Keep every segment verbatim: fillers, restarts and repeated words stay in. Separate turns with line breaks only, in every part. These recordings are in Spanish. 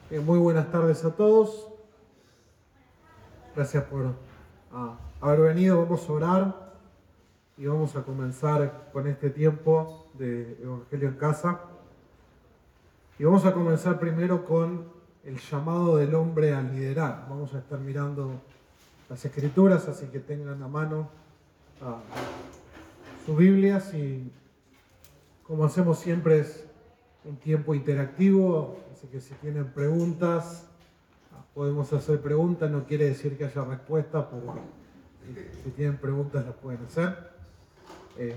Eh, muy buenas tardes a todos. Gracias por uh, haber venido. Vamos a orar y vamos a comenzar con este tiempo de Evangelio en Casa. Y vamos a comenzar primero con el llamado del hombre a liderar. Vamos a estar mirando las Escrituras, así que tengan a mano uh, sus Biblias, y como hacemos siempre es un tiempo interactivo, así que si tienen preguntas, podemos hacer preguntas. No quiere decir que haya respuestas, pero si, si tienen preguntas las pueden hacer. Eh,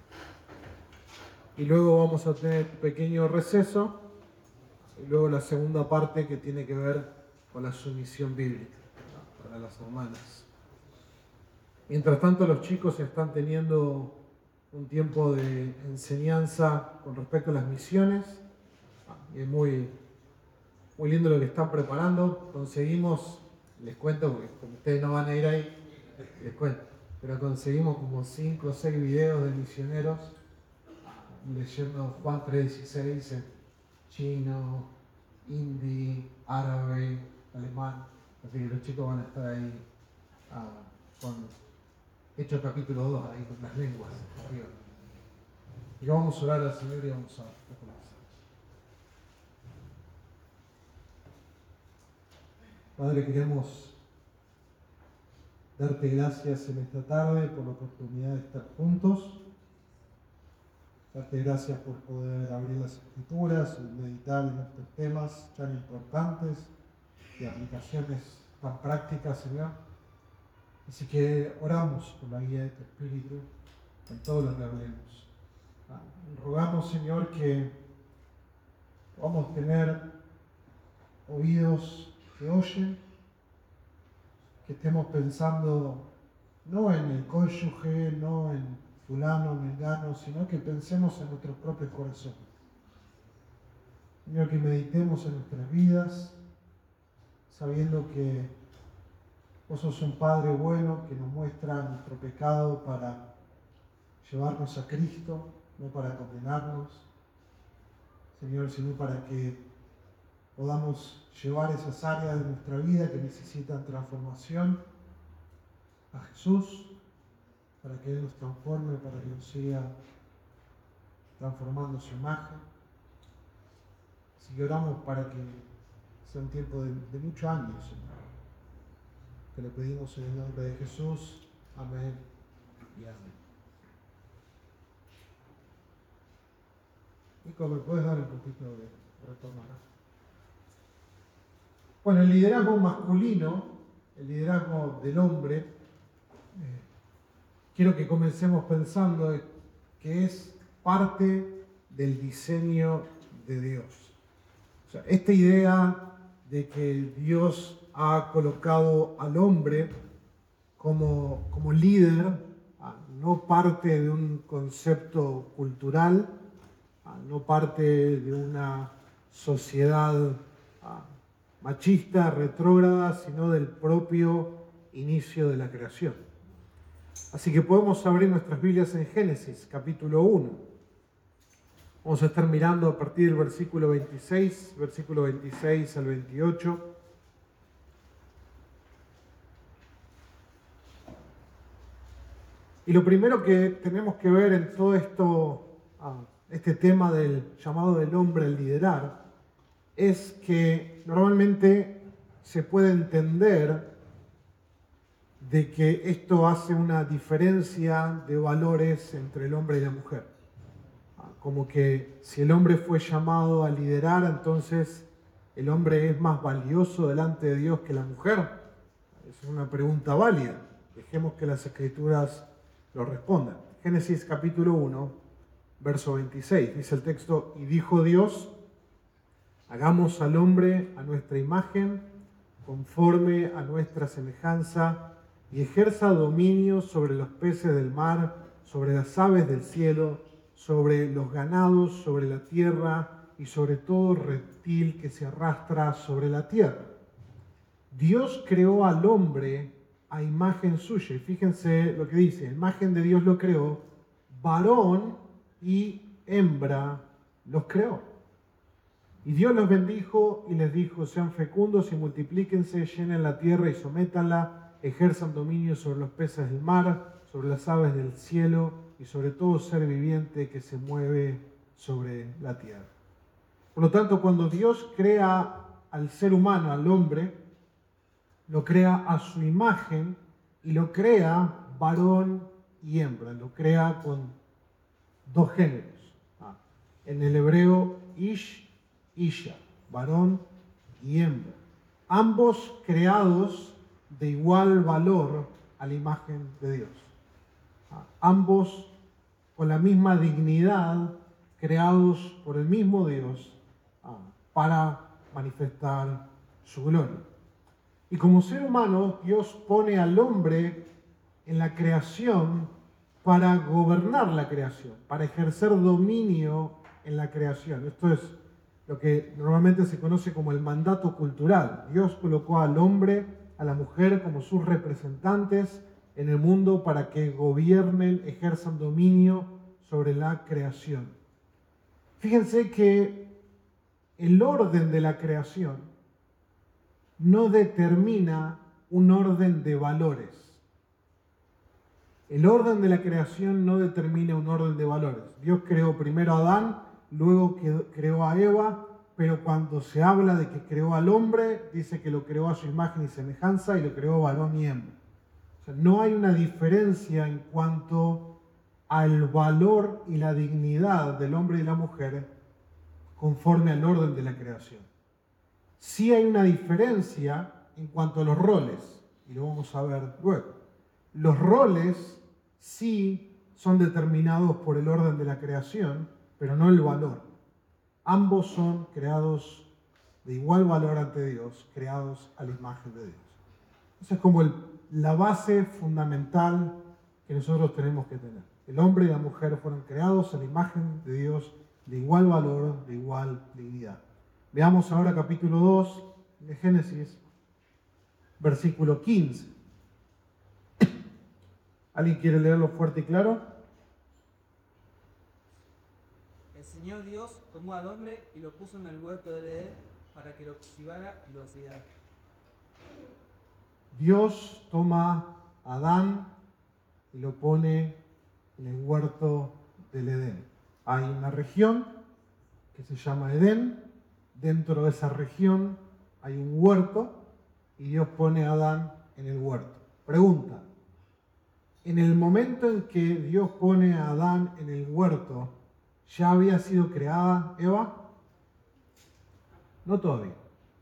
y luego vamos a tener un pequeño receso, y luego la segunda parte que tiene que ver con la sumisión bíblica, ¿no?, para las hermanas. Mientras tanto, los chicos están teniendo un tiempo de enseñanza con respecto a las misiones, y es muy, muy lindo lo que están preparando. Conseguimos, les cuento, porque como ustedes no van a ir ahí, les cuento, pero conseguimos como cinco o seis videos de misioneros leyendo Juan tres dieciséis en chino, hindi, árabe, alemán. Así que los chicos van a estar ahí uh, con Hechos capítulo dos, ahí con las lenguas arriba. Y vamos a orar al Señor y vamos a comenzar. Padre, queremos darte gracias en esta tarde por la oportunidad de estar juntos. Darte gracias por poder abrir las Escrituras y meditar en estos temas tan importantes y aplicaciones tan prácticas, Señor. Así que oramos por la guía de tu Espíritu en todo lo que hablemos. Rogamos, Señor, que podamos tener oídos que oyen, que estemos pensando no en el cónyuge, no en fulano, mengano, sino que pensemos en nuestros propios corazones. Señor, que meditemos en nuestras vidas, sabiendo que vos sos un Padre bueno que nos muestra nuestro pecado para llevarnos a Cristo, no para condenarnos, Señor, sino para que podamos llevar esas áreas de nuestra vida que necesitan transformación a Jesús, para que Él nos transforme, para que nos siga transformando su imagen. Así que oramos para que sea un tiempo de, de muchos años, Señor. Te lo pedimos en el nombre de Jesús. Amén y amén. Nico, ¿me puedes dar un poquito de retorno acá? Bueno, el liderazgo masculino, el liderazgo del hombre, eh, quiero que comencemos pensando que es parte del diseño de Dios. O sea, esta idea de que Dios ha colocado al hombre como, como líder, no parte de un concepto cultural, no parte de una sociedad machista, retrógrada, sino del propio inicio de la creación. Así que podemos abrir nuestras Biblias en Génesis, capítulo uno. Vamos a estar mirando a partir del versículo veintiséis, versículo veintiséis al veintiocho. Y lo primero que tenemos que ver en todo esto, ah, este tema del llamado del hombre al liderar, es que normalmente se puede entender de que esto hace una diferencia de valores entre el hombre y la mujer. Como que si el hombre fue llamado a liderar, entonces el hombre es más valioso delante de Dios que la mujer. Es una pregunta válida. Dejemos que las Escrituras lo respondan. Génesis capítulo uno, verso veintiséis, dice el texto: y dijo Dios, hagamos al hombre a nuestra imagen, conforme a nuestra semejanza, y ejerza dominio sobre los peces del mar, sobre las aves del cielo, sobre los ganados, sobre la tierra, y sobre todo reptil que se arrastra sobre la tierra. Dios creó al hombre a imagen suya. Y fíjense lo que dice: imagen de Dios lo creó, varón y hembra los creó. Y Dios los bendijo y les dijo: sean fecundos y multiplíquense, llenen la tierra y sométanla, ejerzan dominio sobre los peces del mar, sobre las aves del cielo y sobre todo ser viviente que se mueve sobre la tierra. Por lo tanto, cuando Dios crea al ser humano, al hombre, lo crea a su imagen y lo crea varón y hembra, lo crea con dos géneros. Ah, en el hebreo, ish, isha, varón y hembra. Ambos creados de igual valor a la imagen de Dios. Ah, ambos con la misma dignidad, creados por el mismo Dios ah, para manifestar su gloria. Y como ser humano, Dios pone al hombre en la creación para gobernar la creación, para ejercer dominio en la creación. Esto es lo que normalmente se conoce como el mandato cultural. Dios colocó al hombre, a la mujer como sus representantes en el mundo para que gobiernen, ejerzan dominio sobre la creación. Fíjense que el orden de la creación no determina un orden de valores. El orden de la creación no determina un orden de valores. Dios creó primero a Adán, luego creó a Eva, pero cuando se habla de que creó al hombre, dice que lo creó a su imagen y semejanza y lo creó varón y hembra. O sea, no hay una diferencia en cuanto al valor y la dignidad del hombre y la mujer conforme al orden de la creación. Sí hay una diferencia en cuanto a los roles, y lo vamos a ver luego. Los roles sí son determinados por el orden de la creación, pero no el valor. Ambos son creados de igual valor ante Dios, creados a la imagen de Dios. Esa es como el, la base fundamental que nosotros tenemos que tener. El hombre y la mujer fueron creados a la imagen de Dios, de igual valor, de igual dignidad. Veamos ahora capítulo dos de Génesis, versículo quince. ¿Alguien quiere leerlo fuerte y claro?
El Señor Dios tomó al hombre y lo puso en el huerto del Edén para que lo cultivara y lo cuidara.
Dios toma a Adán y lo pone en el huerto del Edén. Hay una región que se llama Edén. Dentro de esa región hay un huerto y Dios pone a Adán en el huerto. Pregunta: en el momento en que Dios pone a Adán en el huerto, ¿ya había sido creada Eva? No todavía.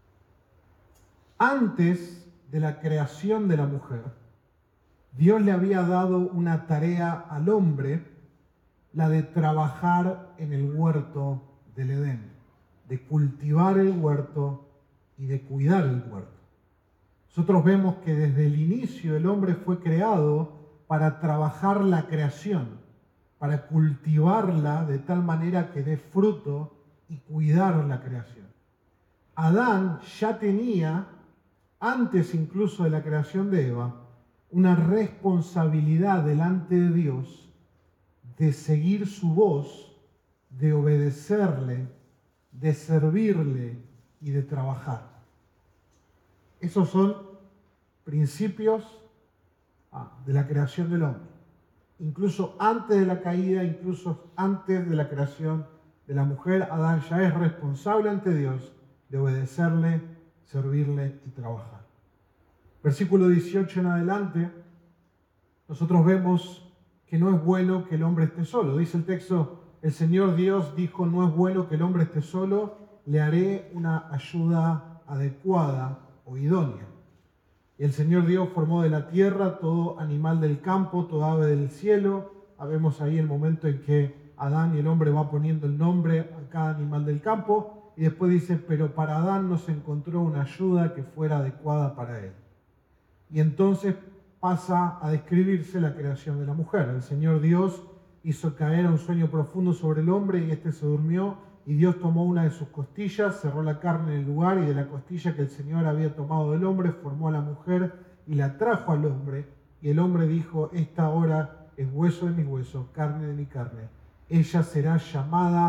Antes de la creación de la mujer, Dios le había dado una tarea al hombre, la de trabajar en el huerto del Edén, de cultivar el huerto y de cuidar el huerto. Nosotros vemos que desde el inicio el hombre fue creado para trabajar la creación, para cultivarla de tal manera que dé fruto y cuidar la creación. Adán ya tenía, antes incluso de la creación de Eva, una responsabilidad delante de Dios de seguir su voz, de obedecerle, de servirle y de trabajar. Esos son principios de la creación del hombre. Incluso antes de la caída, incluso antes de la creación de la mujer, Adán ya es responsable ante Dios de obedecerle, servirle y trabajar. Versículo dieciocho en adelante, nosotros vemos que no es bueno que el hombre esté solo. Dice el texto: el Señor Dios dijo, no es bueno que el hombre esté solo, le haré una ayuda adecuada o idónea. Y el Señor Dios formó de la tierra todo animal del campo, toda ave del cielo. Vemos ahí el momento en que Adán y el hombre va poniendo el nombre a cada animal del campo. Y después dice, pero para Adán no se encontró una ayuda que fuera adecuada para él. Y entonces pasa a describirse la creación de la mujer. El Señor Dios hizo caer un sueño profundo sobre el hombre y éste se durmió. Y Dios tomó una de sus costillas, cerró la carne en el lugar y de la costilla que el Señor había tomado del hombre, formó a la mujer y la trajo al hombre. Y el hombre dijo, esta ahora es hueso de mis huesos, carne de mi carne. Ella será llamada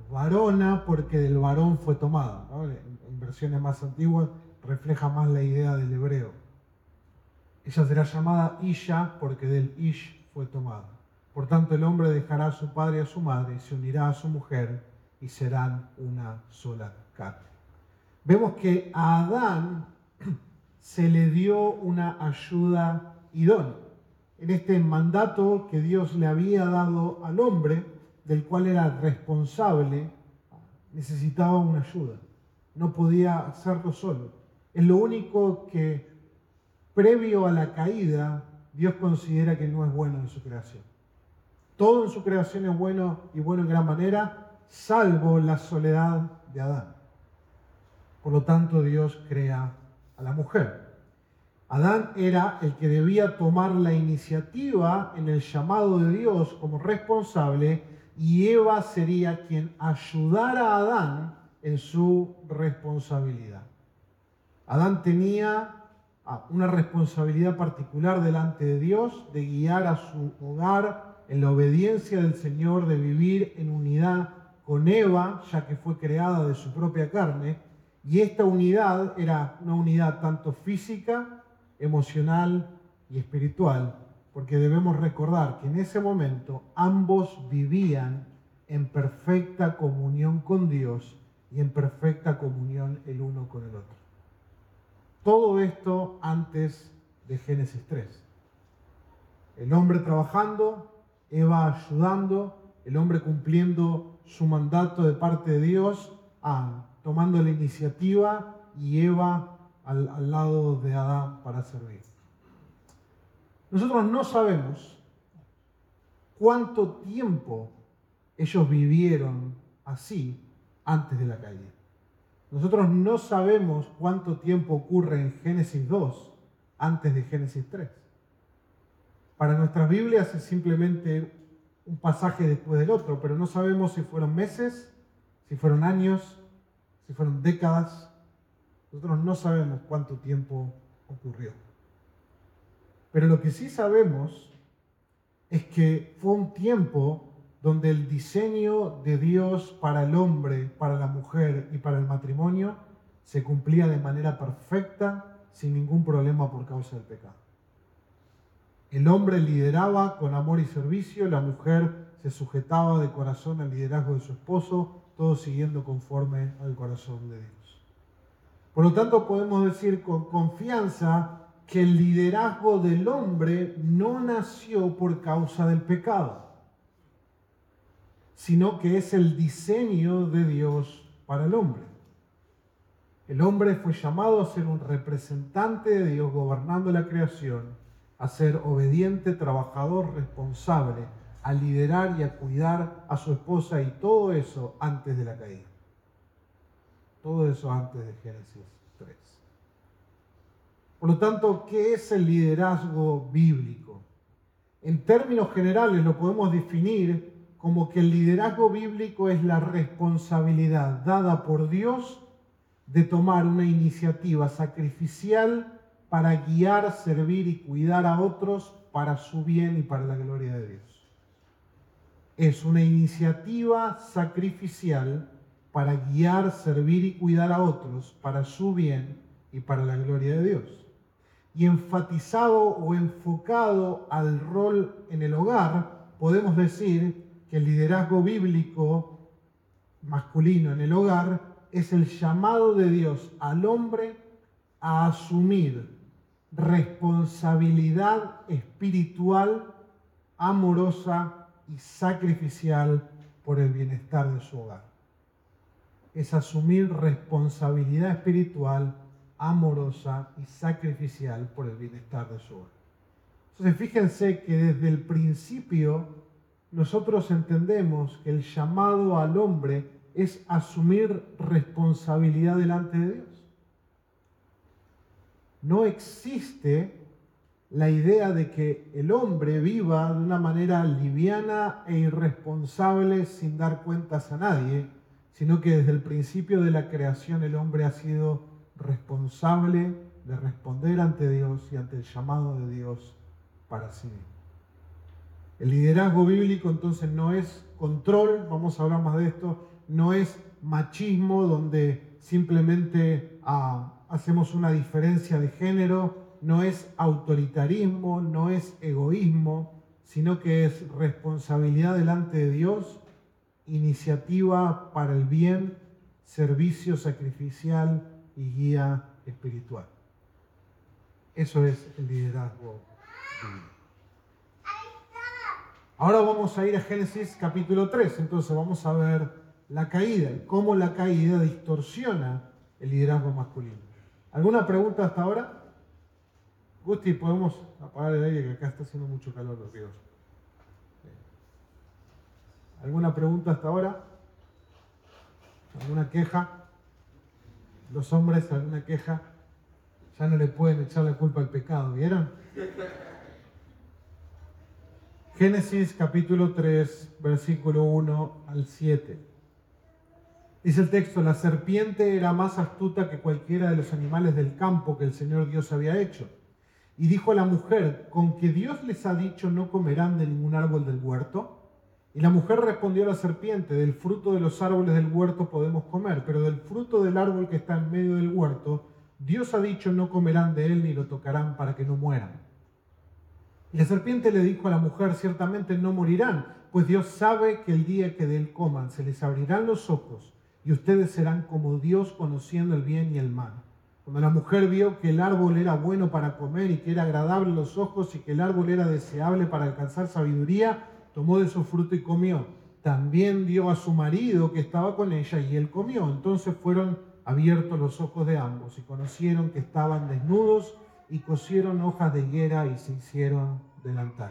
varona porque del varón fue tomada, ¿no? En, en versiones más antiguas refleja más la idea del hebreo. Ella será llamada Isha porque del Ish fue tomada. Por tanto, el hombre dejará a su padre y a su madre y se unirá a su mujer y serán una sola carne. Vemos que a Adán se le dio una ayuda idónea en este mandato que Dios le había dado al hombre, del cual era responsable. Necesitaba una ayuda, no podía hacerlo solo. Es lo único que, previo a la caída, Dios considera que no es bueno en su creación. Todo en su creación es bueno y bueno en gran manera, salvo la soledad de Adán. Por lo tanto, Dios crea a la mujer. Adán era el que debía tomar la iniciativa en el llamado de Dios como responsable, y Eva sería quien ayudara a Adán en su responsabilidad. Adán tenía una responsabilidad particular delante de Dios de guiar a su hogar en la obediencia del Señor, de vivir en unidad con Eva, ya que fue creada de su propia carne, y esta unidad era una unidad tanto física, emocional y espiritual, porque debemos recordar que en ese momento ambos vivían en perfecta comunión con Dios y en perfecta comunión el uno con el otro. Todo esto antes de Génesis tres. El hombre trabajando, Eva ayudando, el hombre cumpliendo su mandato de parte de Dios, ah, tomando la iniciativa, y Eva Al, al lado de Adán para servir. Nosotros no sabemos cuánto tiempo ellos vivieron así antes de la caída. Nosotros no sabemos cuánto tiempo ocurre en Génesis dos antes de Génesis tres. Para nuestras Biblias es simplemente un pasaje después del otro, pero no sabemos si fueron meses, si fueron años, si fueron décadas. Nosotros no sabemos cuánto tiempo ocurrió. Pero lo que sí sabemos es que fue un tiempo donde el diseño de Dios para el hombre, para la mujer y para el matrimonio se cumplía de manera perfecta, sin ningún problema por causa del pecado. El hombre lideraba con amor y servicio, la mujer se sujetaba de corazón al liderazgo de su esposo, todo siguiendo conforme al corazón de Dios. Por lo tanto, podemos decir con confianza que el liderazgo del hombre no nació por causa del pecado, sino que es el diseño de Dios para el hombre. El hombre fue llamado a ser un representante de Dios gobernando la creación, a ser obediente, trabajador, responsable, a liderar y a cuidar a su esposa, y todo eso antes de la caída. Todo eso antes de Génesis tres. Por lo tanto, ¿qué es el liderazgo bíblico? En términos generales lo podemos definir como que el liderazgo bíblico es la responsabilidad dada por Dios de tomar una iniciativa sacrificial para guiar, servir y cuidar a otros para su bien y para la gloria de Dios. Es una iniciativa sacrificial para guiar, servir y cuidar a otros para su bien y para la gloria de Dios. Y enfatizado o enfocado al rol en el hogar, podemos decir que el liderazgo bíblico masculino en el hogar es el llamado de Dios al hombre a asumir responsabilidad espiritual, amorosa y sacrificial por el bienestar de su hogar. Es asumir responsabilidad espiritual, amorosa y sacrificial por el bienestar de su hogar. Entonces, fíjense que desde el principio nosotros entendemos que el llamado al hombre es asumir responsabilidad delante de Dios. No existe la idea de que el hombre viva de una manera liviana e irresponsable sin dar cuentas a nadie, sino que desde el principio de la creación el hombre ha sido responsable de responder ante Dios y ante el llamado de Dios para sí mismo. El liderazgo bíblico entonces no es control, vamos a hablar más de esto, no es machismo donde simplemente ah, hacemos una diferencia de género, no es autoritarismo, no es egoísmo, sino que es responsabilidad delante de Dios, iniciativa para el bien, servicio sacrificial y guía espiritual. Eso es el liderazgo bíblico. Ahora vamos a ir a Génesis capítulo tres, entonces vamos a ver la caída y cómo la caída distorsiona el liderazgo masculino. ¿Alguna pregunta hasta ahora? Gusti, ¿podemos apagar el aire que acá está haciendo mucho calor, los ríos? ¿Alguna pregunta hasta ahora? ¿Alguna queja? Los hombres, ¿alguna queja? Ya no le pueden echar la culpa al pecado, ¿vieron? Génesis capítulo tres, versículo uno al siete. Dice el texto: la serpiente era más astuta que cualquiera de los animales del campo que el Señor Dios había hecho. Y dijo a la mujer: ¿con que Dios les ha dicho no comerán de ningún árbol del huerto? Y la mujer respondió a la serpiente: del fruto de los árboles del huerto podemos comer, pero del fruto del árbol que está en medio del huerto, Dios ha dicho no comerán de él ni lo tocarán para que no mueran. Y la serpiente le dijo a la mujer: ciertamente no morirán, pues Dios sabe que el día que de él coman se les abrirán los ojos y ustedes serán como Dios, conociendo el bien y el mal. Cuando la mujer vio que el árbol era bueno para comer y que era agradable a los ojos y que el árbol era deseable para alcanzar sabiduría, tomó de su fruto y comió. También dio a su marido que estaba con ella y él comió. Entonces fueron abiertos los ojos de ambos y conocieron que estaban desnudos y cosieron hojas de higuera y se hicieron delantales.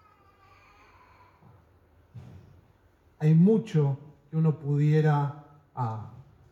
Hay mucho que uno pudiera ah,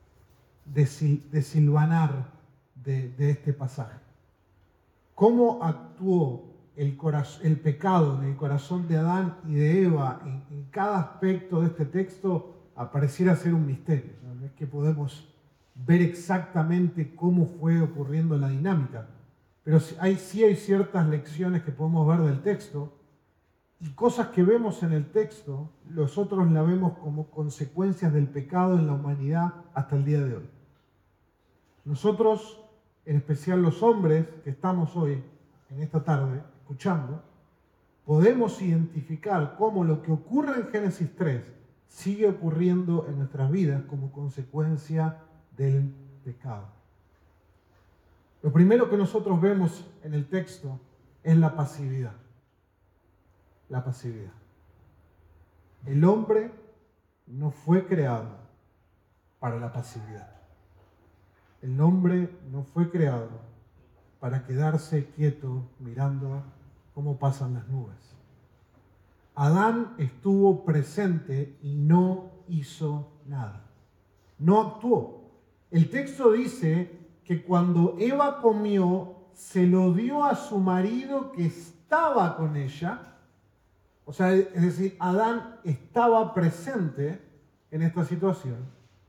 desilvanar de, de este pasaje. ¿Cómo actuó el, corazón, el pecado en el corazón de Adán y de Eva en, en cada aspecto de este texto? Pareciera ser un misterio. No es que podemos ver exactamente cómo fue ocurriendo la dinámica. Pero hay, sí hay ciertas lecciones que podemos ver del texto y cosas que vemos en el texto, nosotros la vemos como consecuencias del pecado en la humanidad hasta el día de hoy. Nosotros, en especial los hombres que estamos hoy, en esta tarde, escuchando, podemos identificar cómo lo que ocurre en Génesis tres sigue ocurriendo en nuestras vidas como consecuencia del pecado. Lo primero que nosotros vemos en el texto es la pasividad. La pasividad. El hombre no fue creado para la pasividad. El hombre no fue creado para quedarse quieto mirando cómo pasan las nubes. Adán estuvo presente y no hizo nada. No actuó. El texto dice que cuando Eva comió, se lo dio a su marido que estaba con ella. O sea, es decir, Adán estaba presente en esta situación.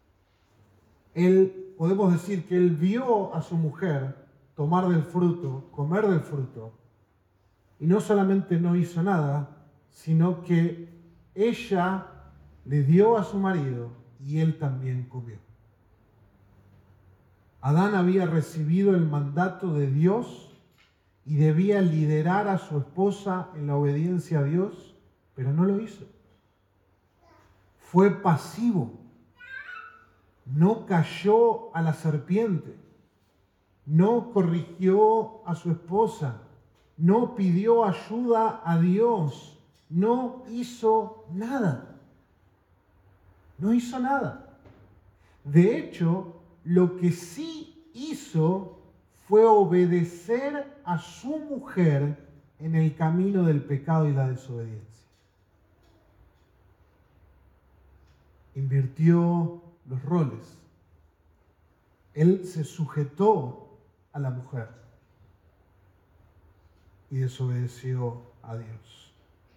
Él, podemos decir que él vio a su mujer tomar del fruto, comer del fruto, y no solamente no hizo nada, sino que ella le dio a su marido y él también comió. Adán había recibido el mandato de Dios y debía liderar a su esposa en la obediencia a Dios, pero no lo hizo. Fue pasivo. No cayó a la serpiente. No corrigió a su esposa. No pidió ayuda a Dios. No hizo nada. No hizo nada. De hecho, lo que sí hizo fue obedecer a su mujer en el camino del pecado y la desobediencia. Invirtió los roles. Él se sujetó a la mujer y desobedeció a Dios.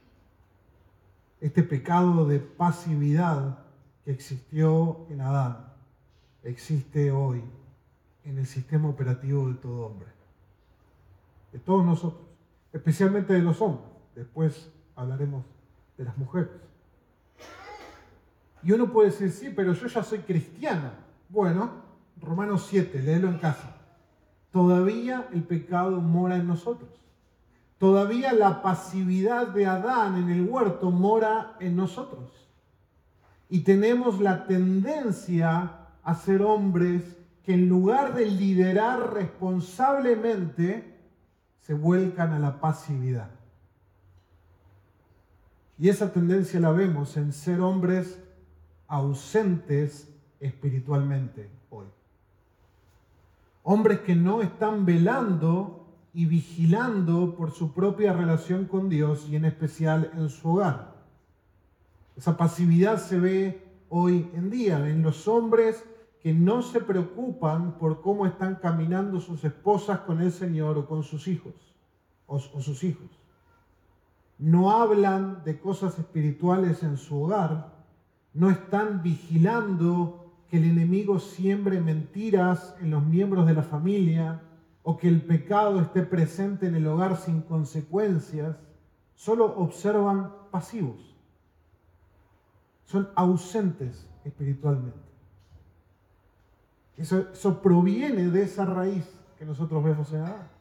Este pecado de pasividad que existió en Adán existe hoy en el sistema operativo de todo hombre, de todos nosotros, especialmente de los hombres. Después hablaremos de las mujeres. Y uno puede decir, sí, pero yo ya soy cristiano. Bueno, Romanos siete, léelo en casa. Todavía el pecado mora en nosotros. Todavía la pasividad de Adán en el huerto mora en nosotros. Y tenemos la tendencia a ser hombres que en lugar de liderar responsablemente, se vuelcan a la pasividad. Y esa tendencia la vemos en ser hombres ausentes espiritualmente hoy. Hombres que no están velando y vigilando por su propia relación con Dios y en especial en su hogar. Esa pasividad se ve hoy en día en los hombres que no se preocupan por cómo están caminando sus esposas con el Señor o con sus hijos o, o sus hijos. No hablan de cosas espirituales en su hogar, no están vigilando que el enemigo siembre mentiras en los miembros de la familia o que el pecado esté presente en el hogar sin consecuencias, solo observan pasivos. Son ausentes espiritualmente. Eso, eso proviene de esa raíz que nosotros vemos en Adán.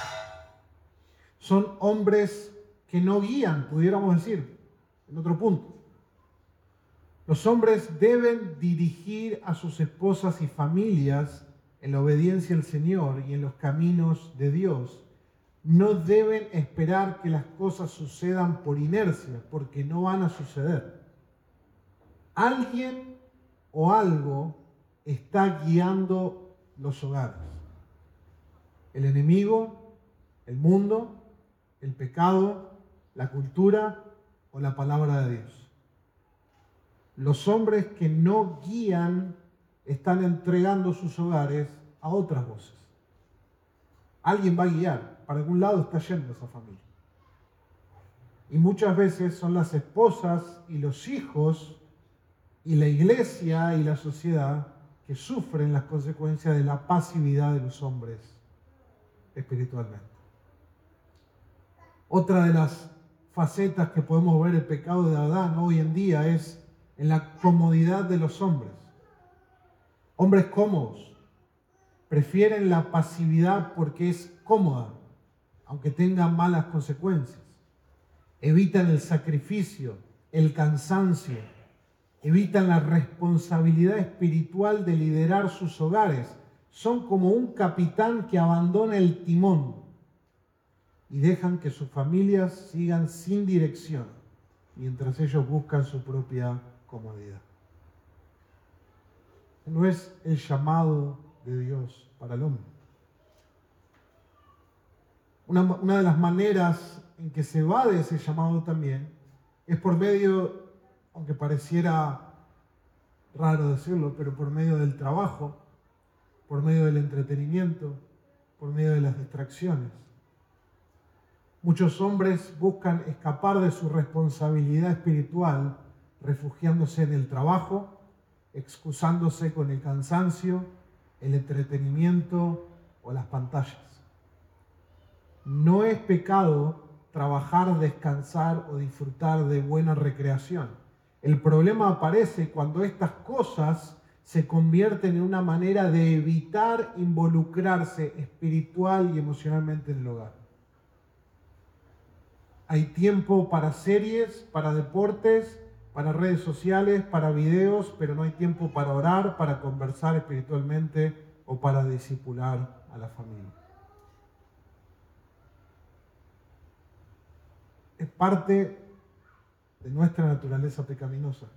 Son hombres que no guían, pudiéramos decir, en otro punto. Los hombres deben dirigir a sus esposas y familias en la obediencia al Señor y en los caminos de Dios. No deben esperar que las cosas sucedan por inercia, porque no van a suceder. Alguien o algo está guiando los hogares. El enemigo, el mundo, el pecado, la cultura o la palabra de Dios. Los hombres que no guían están entregando sus hogares a otras voces. Alguien va a guiar, para algún lado está yendo esa familia. Y muchas veces son las esposas y los hijos y la iglesia y la sociedad que sufren las consecuencias de la pasividad de los hombres espiritualmente. Otra de las facetas que podemos ver el pecado de Adán hoy en día es en la comodidad de los hombres. Hombres cómodos prefieren la pasividad porque es cómoda, aunque tenga malas consecuencias. Evitan el sacrificio, el cansancio, evitan la responsabilidad espiritual de liderar sus hogares. Son como un capitán que abandona el timón y dejan que sus familias sigan sin dirección, mientras ellos buscan su propia comodidad. No es el llamado de Dios para el hombre. Una, una de las maneras en que se va de ese llamado también es por medio, aunque pareciera raro decirlo, pero por medio del trabajo, por medio del entretenimiento, por medio de las distracciones. Muchos hombres buscan escapar de su responsabilidad espiritual refugiándose en el trabajo, excusándose con el cansancio, el entretenimiento o las pantallas. No es pecado trabajar, descansar o disfrutar de buena recreación. El problema aparece cuando estas cosas se convierten en una manera de evitar involucrarse espiritual y emocionalmente en el hogar. Hay tiempo para series, para deportes, para redes sociales, para videos, pero no hay tiempo para orar, para conversar espiritualmente o para discipular a la familia. Es parte de nuestra naturaleza pecaminosa.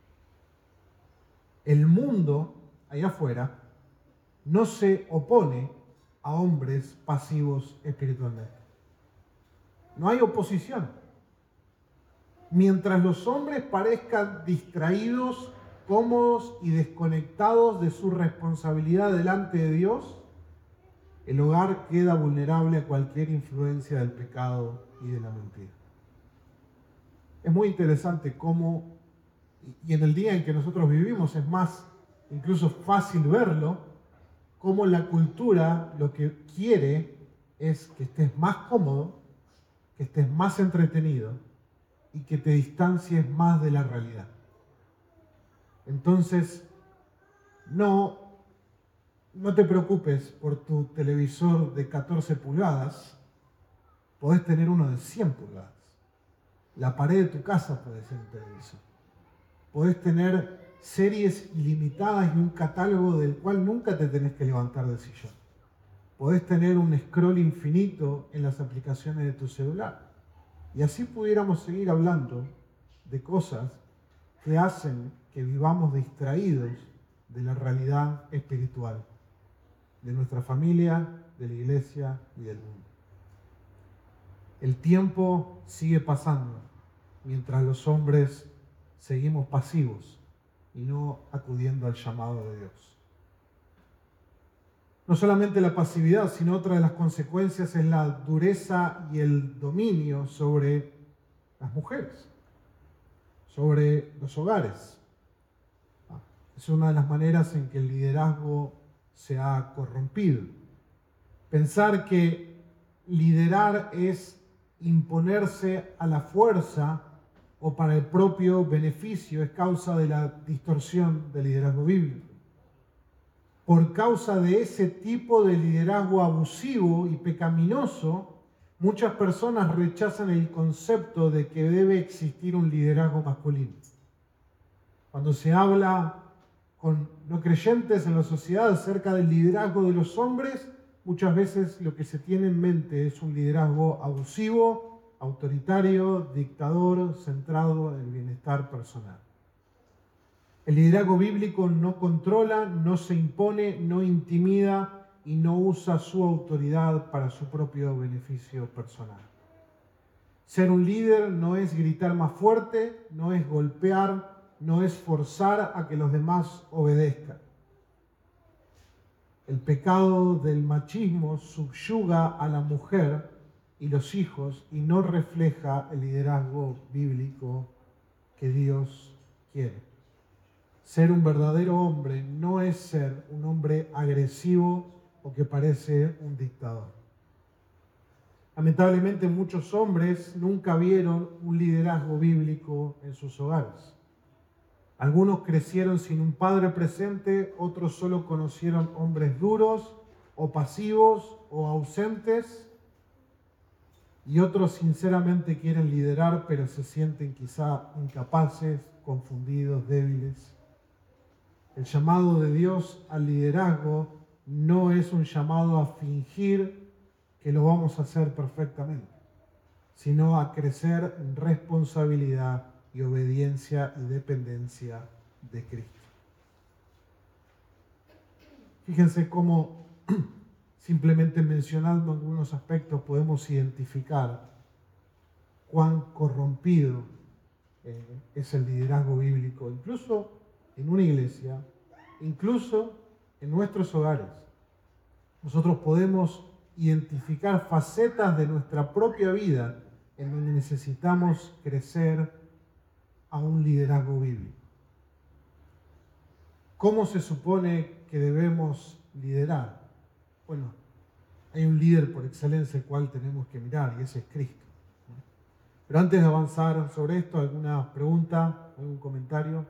El mundo, allá afuera, no se opone a hombres pasivos espiritualmente. No hay oposición. Mientras los hombres parezcan distraídos, cómodos y desconectados de su responsabilidad delante de Dios, el hogar queda vulnerable a cualquier influencia del pecado y de la mentira. Es muy interesante cómo, y en el día en que nosotros vivimos es más incluso fácil verlo, cómo la cultura lo que quiere es que estés más cómodo, que estés más entretenido y que te distancies más de la realidad. Entonces, no, no te preocupes por tu televisor de catorce pulgadas, podés tener uno de cien pulgadas. La pared de tu casa puede ser un televisor. Podés tener series ilimitadas y un catálogo del cual nunca te tenés que levantar del sillón. Podés tener un scroll infinito en las aplicaciones de tu celular. Y así pudiéramos seguir hablando de cosas que hacen que vivamos distraídos de la realidad espiritual, de nuestra familia, de la iglesia y del mundo. El tiempo sigue pasando mientras los hombres seguimos pasivos y no acudiendo al llamado de Dios. No solamente la pasividad, sino otra de las consecuencias es la dureza y el dominio sobre las mujeres, sobre los hogares. Es una de las maneras en que el liderazgo se ha corrompido. Pensar que liderar es imponerse a la fuerza o para el propio beneficio es causa de la distorsión del liderazgo bíblico. Por causa de ese tipo de liderazgo abusivo y pecaminoso, muchas personas rechazan el concepto de que debe existir un liderazgo masculino. Cuando se habla con no creyentes en la sociedad acerca del liderazgo de los hombres, muchas veces lo que se tiene en mente es un liderazgo abusivo, autoritario, dictador, centrado en el bienestar personal. El liderazgo bíblico no controla, no se impone, no intimida y no usa su autoridad para su propio beneficio personal. Ser un líder no es gritar más fuerte, no es golpear, no es forzar a que los demás obedezcan. El pecado del machismo subyuga a la mujer y los hijos y no refleja el liderazgo bíblico que Dios quiere. Ser un verdadero hombre no es ser un hombre agresivo o que parece un dictador. Lamentablemente muchos hombres nunca vieron un liderazgo bíblico en sus hogares. Algunos crecieron sin un padre presente, otros solo conocieron hombres duros o pasivos o ausentes, y otros sinceramente quieren liderar pero se sienten quizá incapaces, confundidos, débiles. El llamado de Dios al liderazgo no es un llamado a fingir que lo vamos a hacer perfectamente, sino a crecer en responsabilidad y obediencia y dependencia de Cristo. Fíjense cómo simplemente mencionando algunos aspectos podemos identificar cuán corrompido eh, es el liderazgo bíblico, incluso en una iglesia, incluso en nuestros hogares. Nosotros podemos identificar facetas de nuestra propia vida en donde necesitamos crecer a un liderazgo bíblico. ¿Cómo se supone que debemos liderar? Bueno, hay un líder por excelencia el cual tenemos que mirar y ese es Cristo. Pero antes de avanzar sobre esto, ¿alguna pregunta, algún comentario?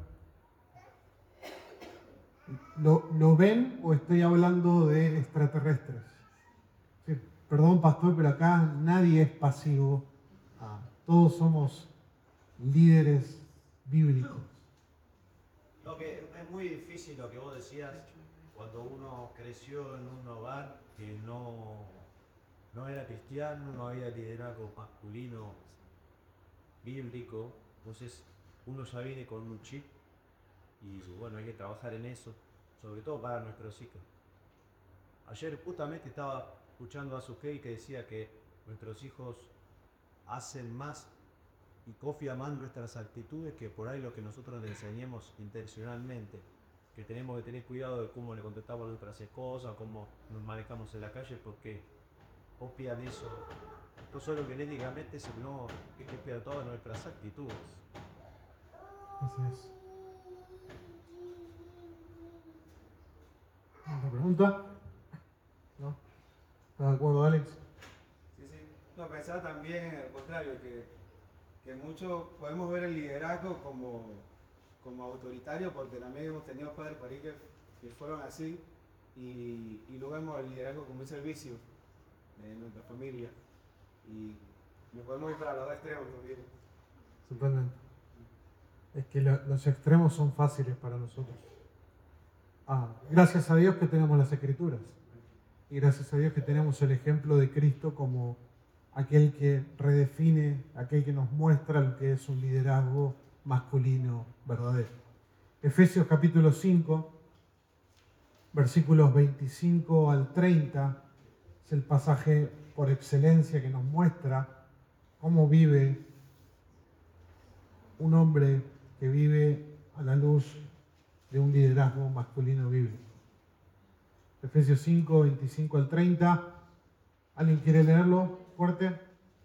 ¿Lo, ¿Lo ven o estoy hablando de extraterrestres? Sí, perdón, pastor, pero acá nadie es pasivo. Ah, todos somos líderes bíblicos.
Lo que es muy difícil lo que vos decías cuando uno creció en un hogar que no, no era cristiano, no había liderazgo masculino bíblico, entonces uno ya viene con un chip y bueno, hay que trabajar en eso, sobre todo para nuestros hijos. Ayer justamente estaba escuchando a Sukei que decía que nuestros hijos hacen más y confían más en nuestras actitudes que por ahí lo que nosotros les enseñemos intencionalmente, que tenemos que tener cuidado de cómo le contestamos a nuestras cosas, cómo nos manejamos en la calle, porque copian eso, no solo genéticamente, sino que copian todas nuestras actitudes.
Así es. ¿Otra pregunta? ¿No? ¿Estás de acuerdo, Alex?
Sí, sí. No, pensaba también al contrario, que, que muchos podemos ver el liderazgo como, como autoritario, porque también hemos tenido padres por ahí que, que fueron así, y, y luego vemos el liderazgo como un servicio de nuestra familia, y nos podemos ir para los dos extremos también.
Totalmente. Es que lo- los extremos son fáciles para nosotros. Ah, gracias a Dios que tenemos las Escrituras. Y gracias a Dios que tenemos el ejemplo de Cristo como aquel que redefine, aquel que nos muestra lo que es un liderazgo masculino verdadero. Efesios capítulo cinco, versículos veinticinco al treinta, es el pasaje por excelencia que nos muestra cómo vive un hombre que vive a la luz de un liderazgo masculino bíblico. Efesios cinco, veinticinco al treinta. ¿Alguien quiere leerlo fuerte?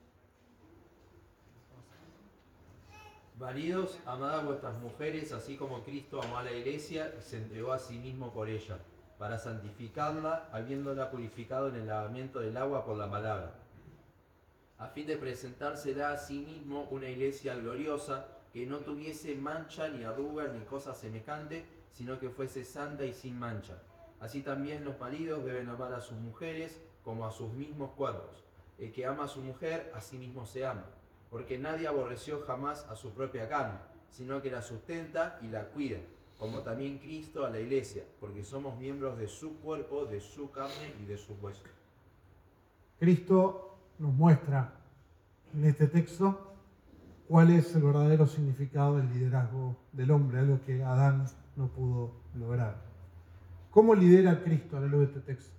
Maridos, amad a vuestras mujeres, así como Cristo amó a la iglesia y se entregó a sí mismo por ella, para santificarla, habiéndola purificado en el lavamiento del agua por la palabra, a fin de presentársela a sí mismo una iglesia gloriosa, que no tuviese mancha, ni arruga, ni cosa semejante, sino que fuese santa y sin mancha. Así también los maridos deben amar a sus mujeres como a sus mismos cuerpos. El que ama a su mujer, a sí mismo se ama, porque nadie aborreció jamás a su propia carne, sino que la sustenta y la cuida, como también Cristo a la iglesia, porque somos miembros de su cuerpo, de su carne y de sus huesos.
Cristo nos muestra en este texto cuál es el verdadero significado del liderazgo del hombre, algo que Adán no pudo lograr. ¿Cómo lidera Cristo a la luz de este texto?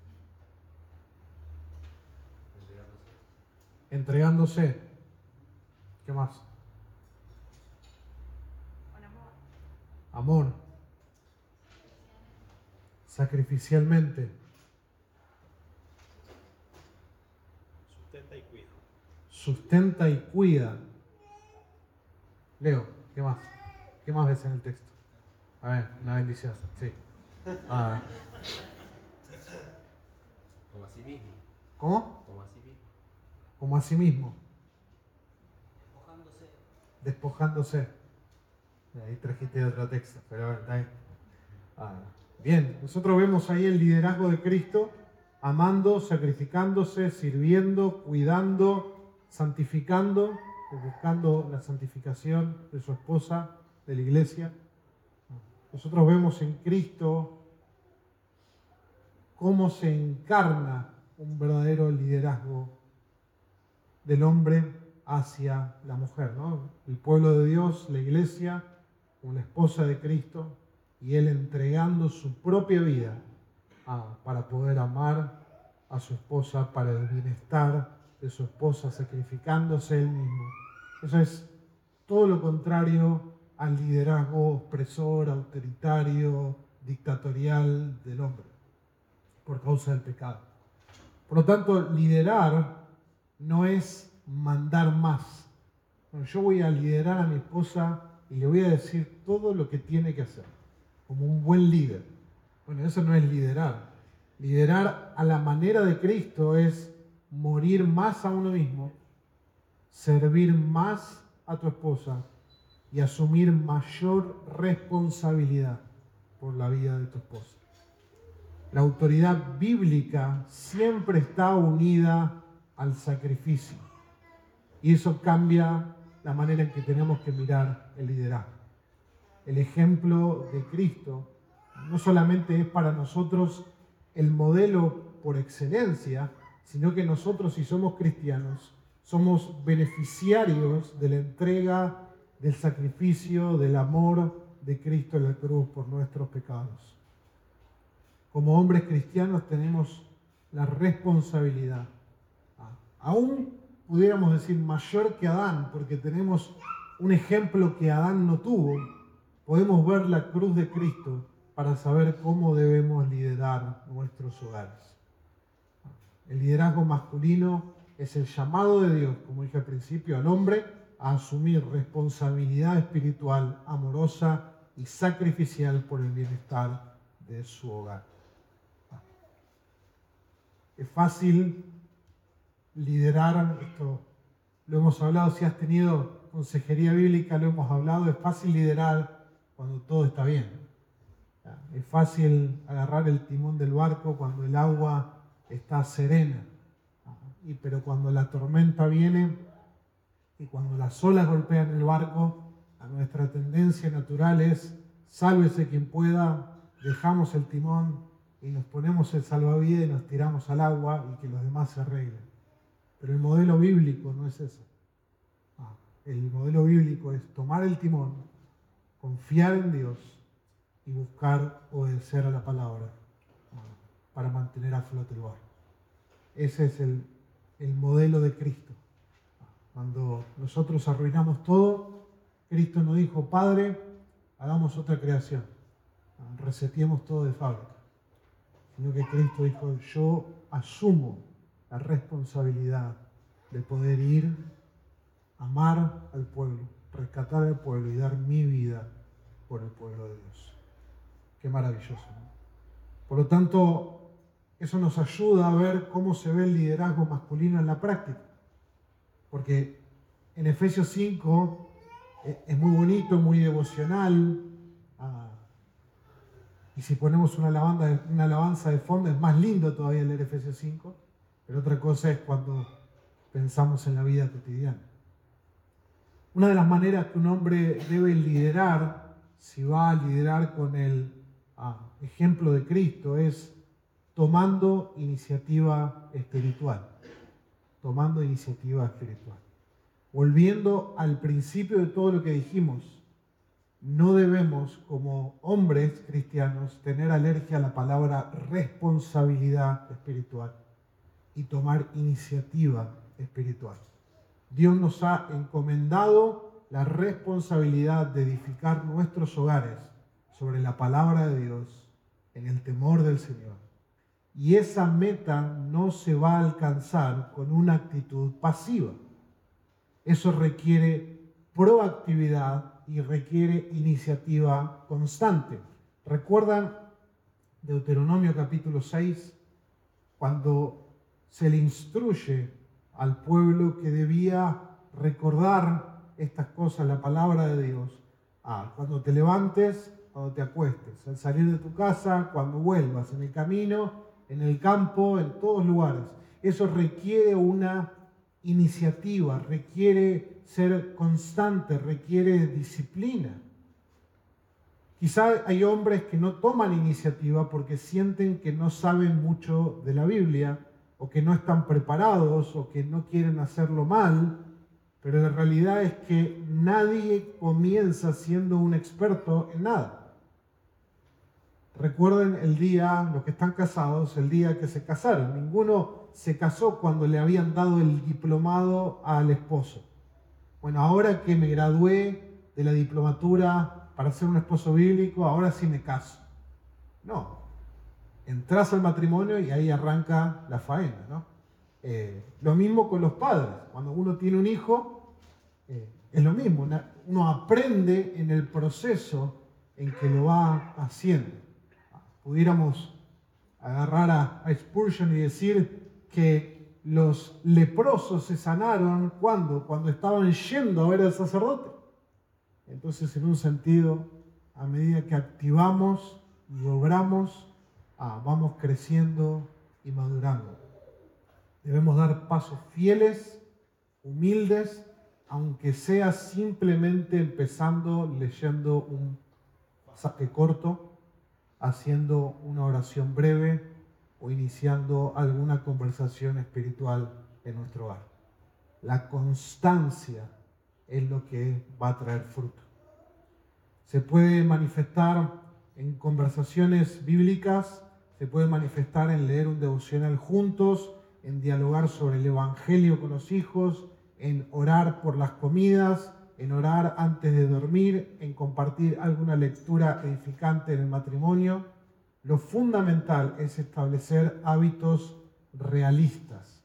Entregándose. ¿Qué más?
Con amor.
Amor. Sacrificialmente.
Sustenta y cuida.
Sustenta y cuida. Leo, ¿qué más? ¿Qué más ves en el texto? A ver, una bendición. Sí. Ah,
Como a sí mismo,
¿cómo?
como a sí mismo.
Como a sí mismo.
Despojándose.
Despojándose. Ahí trajiste otro texto, pero bueno, está bien. Ah, bien, nosotros vemos ahí el liderazgo de Cristo, amando, sacrificándose, sirviendo, cuidando, santificando, buscando la santificación de su esposa, de la iglesia. Nosotros vemos en Cristo cómo se encarna un verdadero liderazgo del hombre hacia la mujer, ¿no? El pueblo de Dios, la iglesia, como la esposa de Cristo, y él entregando su propia vida ah, para poder amar a su esposa, para el bienestar de su esposa, sacrificándose él mismo. Eso es todo lo contrario al liderazgo opresor, autoritario, dictatorial del hombre, por causa del pecado. Por lo tanto, liderar no es mandar más. Bueno, yo voy a liderar a mi esposa y le voy a decir todo lo que tiene que hacer, como un buen líder. Bueno, eso no es liderar. Liderar a la manera de Cristo es morir más a uno mismo, servir más a tu esposa y asumir mayor responsabilidad por la vida de tu esposa. La autoridad bíblica siempre está unida al sacrificio. Y eso cambia la manera en que tenemos que mirar el liderazgo. El ejemplo de Cristo no solamente es para nosotros el modelo por excelencia, sino que nosotros, si somos cristianos, somos beneficiarios de la entrega, del sacrificio, del amor de Cristo en la cruz por nuestros pecados. Como hombres cristianos tenemos la responsabilidad, aún pudiéramos decir mayor que Adán, porque tenemos un ejemplo que Adán no tuvo. Podemos ver la cruz de Cristo para saber cómo debemos liderar nuestros hogares. El liderazgo masculino es el llamado de Dios, como dije al principio, al hombre a asumir responsabilidad espiritual, amorosa y sacrificial por el bienestar de su hogar. Es fácil liderar, esto lo hemos hablado, si has tenido consejería bíblica lo hemos hablado, es fácil liderar cuando todo está bien. Es fácil agarrar el timón del barco cuando el agua está serena, y, pero cuando la tormenta viene y cuando las olas golpean el barco, a nuestra tendencia natural es sálvese quien pueda, dejamos el timón y nos ponemos el salvavidas y nos tiramos al agua y que los demás se arreglen. Pero el modelo bíblico no es eso. Ah, el modelo bíblico es tomar el timón, confiar en Dios y buscar obedecer a la palabra ah, para mantener a flote el barco. Ese es el, el modelo de Cristo. Cuando nosotros arruinamos todo, Cristo nos dijo, Padre, hagamos otra creación, reseteemos todo de fábrica. Sino que Cristo dijo, yo asumo la responsabilidad de poder ir, amar al pueblo, rescatar al pueblo y dar mi vida por el pueblo de Dios. Qué maravilloso, ¿no? Por lo tanto, eso nos ayuda a ver cómo se ve el liderazgo masculino en la práctica. Porque en Efesios cinco es muy bonito, muy devocional. Ah, y si ponemos una alabanza, una alabanza de fondo, es más lindo todavía leer Efesios cinco. Pero otra cosa es cuando pensamos en la vida cotidiana. Una de las maneras que un hombre debe liderar, si va a liderar con el ah, ejemplo de Cristo, es tomando iniciativa espiritual. Tomando iniciativa espiritual. Volviendo al principio de todo lo que dijimos, no debemos como hombres cristianos tener alergia a la palabra responsabilidad espiritual y tomar iniciativa espiritual. Dios nos ha encomendado la responsabilidad de edificar nuestros hogares sobre la palabra de Dios en el temor del Señor. Y esa meta no se va a alcanzar con una actitud pasiva. Eso requiere proactividad y requiere iniciativa constante. ¿Recuerdan Deuteronomio capítulo seis? Cuando se le instruye al pueblo que debía recordar estas cosas, la palabra de Dios. Ah, cuando te levantes, cuando te acuestes, al salir de tu casa, cuando vuelvas, en el camino, en el campo, en todos lugares. Eso requiere una iniciativa, requiere ser constante, requiere disciplina. Quizá hay hombres que no toman iniciativa porque sienten que no saben mucho de la Biblia, o que no están preparados, o que no quieren hacerlo mal, pero la realidad es que nadie comienza siendo un experto en nada. Recuerden el día, los que están casados, el día que se casaron. Ninguno se casó cuando le habían dado el diplomado al esposo. Bueno, ahora que me gradué de la diplomatura para ser un esposo bíblico, ahora sí me caso. No. Entras al matrimonio y ahí arranca la faena, ¿no? Eh, lo mismo con los padres. Cuando uno tiene un hijo, eh, es lo mismo. Una, uno aprende en el proceso en que lo va haciendo. Pudiéramos agarrar a, a Spurgeon y decir que los leprosos se sanaron ¿cuándo? Cuando estaban yendo a ver al sacerdote. Entonces, en un sentido, a medida que activamos y obramos, Ah, vamos creciendo y madurando. Debemos dar pasos fieles, humildes, aunque sea simplemente empezando leyendo un pasaje corto, haciendo una oración breve o iniciando alguna conversación espiritual en nuestro hogar. La constancia es lo que va a traer fruto. Se puede manifestar en conversaciones bíblicas, se puede manifestar en leer un devocional juntos, en dialogar sobre el Evangelio con los hijos, en orar por las comidas, en orar antes de dormir, en compartir alguna lectura edificante en el matrimonio. Lo fundamental es establecer hábitos realistas,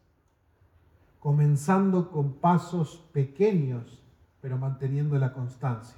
comenzando con pasos pequeños, pero manteniendo la constancia.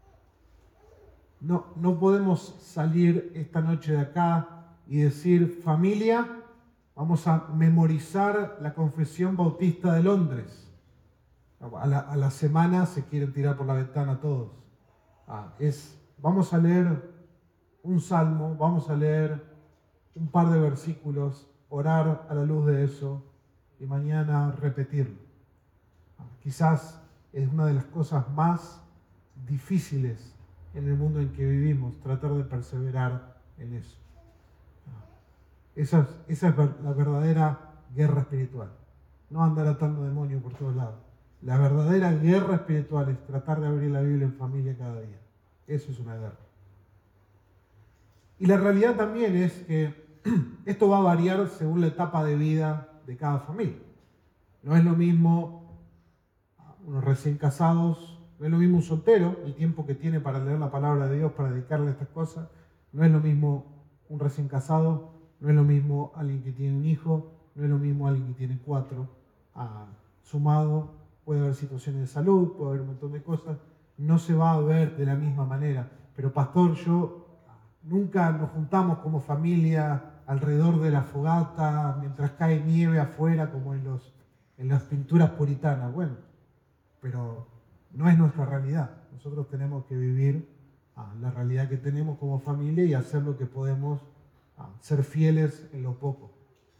No, no podemos salir esta noche de acá y decir, familia, vamos a memorizar la Confesión Bautista de Londres. A la, a la semana se quieren tirar por la ventana todos. Ah, es vamos a leer un salmo, vamos a leer un par de versículos, orar a la luz de eso y mañana repetirlo. Quizás es una de las cosas más difíciles en el mundo en que vivimos, tratar de perseverar en eso. Esa es, esa es la verdadera guerra espiritual. No andar atando demonios por todos lados. La verdadera guerra espiritual es tratar de abrir la Biblia en familia cada día. Eso es una guerra. Y la realidad también es que esto va a variar según la etapa de vida de cada familia. No es lo mismo unos recién casados, no es lo mismo un soltero, el tiempo que tiene para leer la palabra de Dios, para dedicarle a estas cosas. No es lo mismo un recién casado, no es lo mismo alguien que tiene un hijo, no es lo mismo alguien que tiene cuatro. Ah, sumado, puede haber situaciones de salud, puede haber un montón de cosas. No se va a ver de la misma manera. Pero pastor, yo nunca nos juntamos como familia alrededor de la fogata mientras cae nieve afuera como en, los, en las pinturas puritanas. Bueno, pero no es nuestra realidad. Nosotros tenemos que vivir ah, la realidad que tenemos como familia y hacer lo que podemos, ah, ser fieles en lo poco.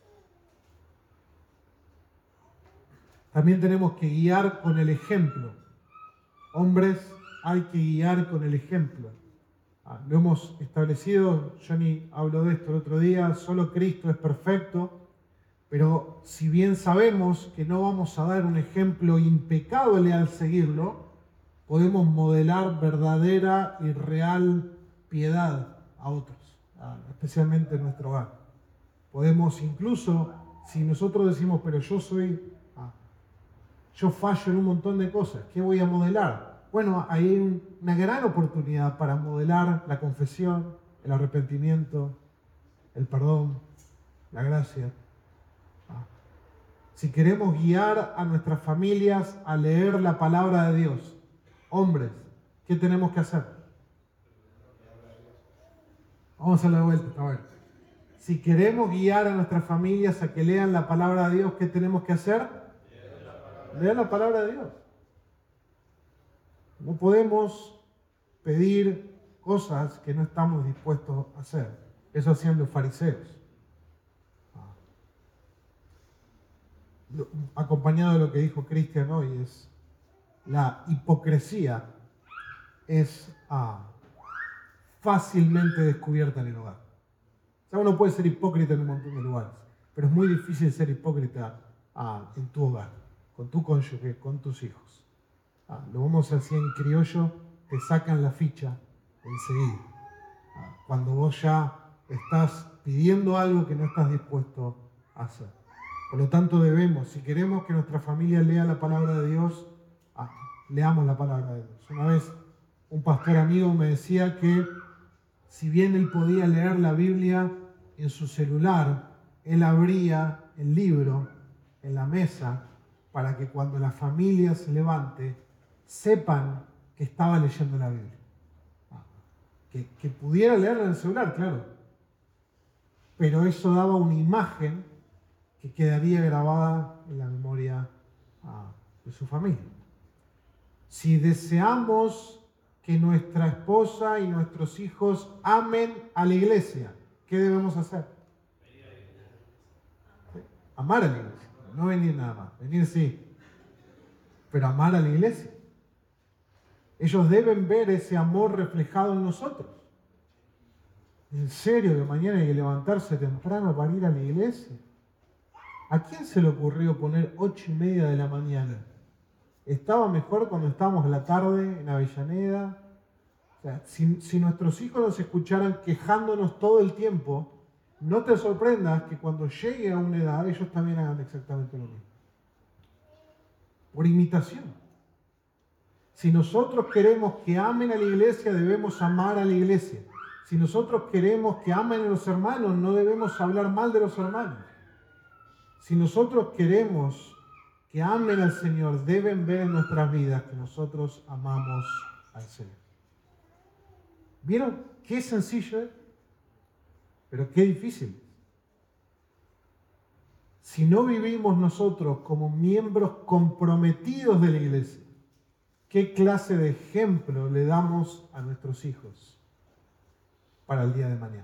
También tenemos que guiar con el ejemplo. Hombres, hay que guiar con el ejemplo. Ah, lo hemos establecido, Johnny habló de esto el otro día, solo Cristo es perfecto, pero si bien sabemos que no vamos a dar un ejemplo impecable al seguirlo, podemos modelar verdadera y real piedad a otros, ah, especialmente en nuestro hogar. Podemos incluso, si nosotros decimos, pero yo soy, ah, yo fallo en un montón de cosas, ¿qué voy a modelar? Bueno, hay un, una gran oportunidad para modelar la confesión, el arrepentimiento, el perdón, la gracia. Ah. Si queremos guiar a nuestras familias a leer la palabra de Dios, hombres, ¿qué tenemos que hacer? Vamos a hacerlo de vuelta, a ver. Si queremos guiar a nuestras familias a que lean la palabra de Dios, ¿qué tenemos que hacer? Leer la palabra de Dios. No podemos pedir cosas que no estamos dispuestos a hacer. Eso hacían los fariseos. Acompañado de lo que dijo Cristian hoy, es la hipocresía es ah, fácilmente descubierta en el hogar. O sea, uno puede ser hipócrita en un montón de lugares, pero es muy difícil ser hipócrita ah, en tu hogar, con tu cónyuge, con tus hijos. Ah, lo vamos a hacer en criollo, te sacan la ficha enseguida. Ah, cuando vos ya estás pidiendo algo que no estás dispuesto a hacer. Por lo tanto debemos, si queremos que nuestra familia lea la palabra de Dios, ah, leamos la palabra de Dios. Una vez un pastor amigo me decía que si bien él podía leer la Biblia en su celular, él abría el libro en la mesa para que cuando la familia se levante, sepan que estaba leyendo la Biblia. Que, que pudiera leerla en el celular, claro. Pero eso daba una imagen que quedaría grabada en la memoria ah, de su familia. Si deseamos que nuestra esposa y nuestros hijos amen a la iglesia, ¿qué debemos hacer? ¿Sí? Amar a la iglesia. No venir nada más. Venir sí. Pero amar a la iglesia. Ellos deben ver ese amor reflejado en nosotros. ¿En serio que mañana hay que levantarse temprano para ir a la iglesia? ¿A quién se le ocurrió poner ocho y media de la mañana? ¿Estaba mejor cuando estábamos a la tarde en Avellaneda? O sea, si, si nuestros hijos nos escucharan quejándonos todo el tiempo, no te sorprendas que cuando llegue a una edad ellos también hagan exactamente lo mismo. Por imitación. Si nosotros queremos que amen a la iglesia, debemos amar a la iglesia. Si nosotros queremos que amen a los hermanos, no debemos hablar mal de los hermanos. Si nosotros queremos que amen al Señor, deben ver en nuestras vidas que nosotros amamos al Señor. ¿Vieron qué sencillo es? Pero qué difícil. Si no vivimos nosotros como miembros comprometidos de la iglesia, ¿qué clase de ejemplo le damos a nuestros hijos para el día de mañana?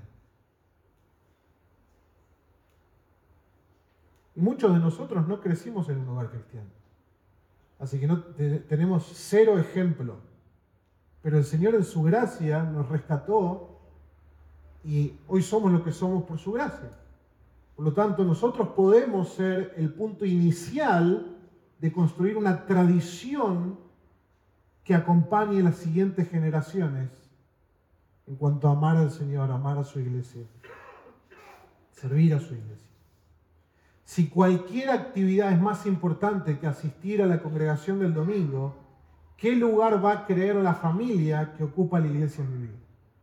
Y muchos de nosotros no crecimos en un hogar cristiano. Así que no te, tenemos cero ejemplo. Pero el Señor en su gracia nos rescató y hoy somos lo que somos por su gracia. Por lo tanto, nosotros podemos ser el punto inicial de construir una tradición que acompañe a las siguientes generaciones en cuanto a amar al Señor, amar a su iglesia, servir a su iglesia. Si cualquier actividad es más importante que asistir a la congregación del domingo, ¿qué lugar va a creer la familia que ocupa la iglesia en mi vida?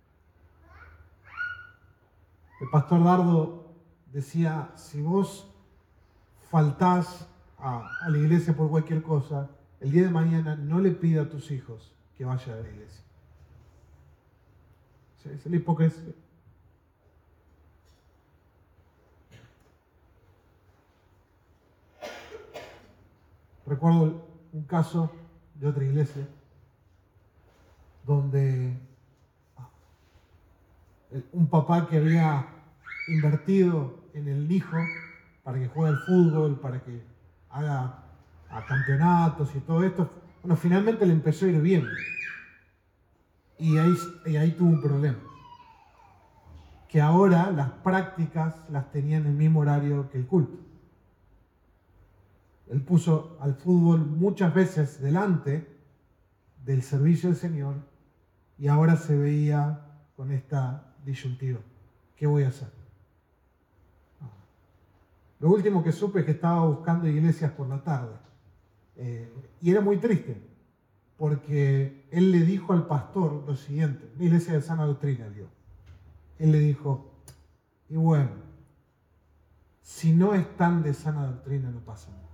El pastor Dardo decía, si vos faltás a, a la iglesia por cualquier cosa, el día de mañana no le pida a tus hijos que vayan a la iglesia. ¿Sí? Es la hipocresía. Recuerdo un caso de otra iglesia donde un papá que había invertido en el hijo para que juegue al fútbol, para que haga a campeonatos y todo esto, bueno, finalmente le empezó a ir bien. Y ahí, y ahí tuvo un problema. Que ahora las prácticas las tenía en el mismo horario que el culto. Él puso al fútbol muchas veces delante del servicio del Señor y ahora se veía con esta disyuntiva. ¿Qué voy a hacer? Lo último que supe es que estaba buscando iglesias por la tarde. Eh, y era muy triste, porque él le dijo al pastor lo siguiente, una iglesia de sana doctrina, digo. Él le dijo, y bueno, si no están de sana doctrina no pasa nada.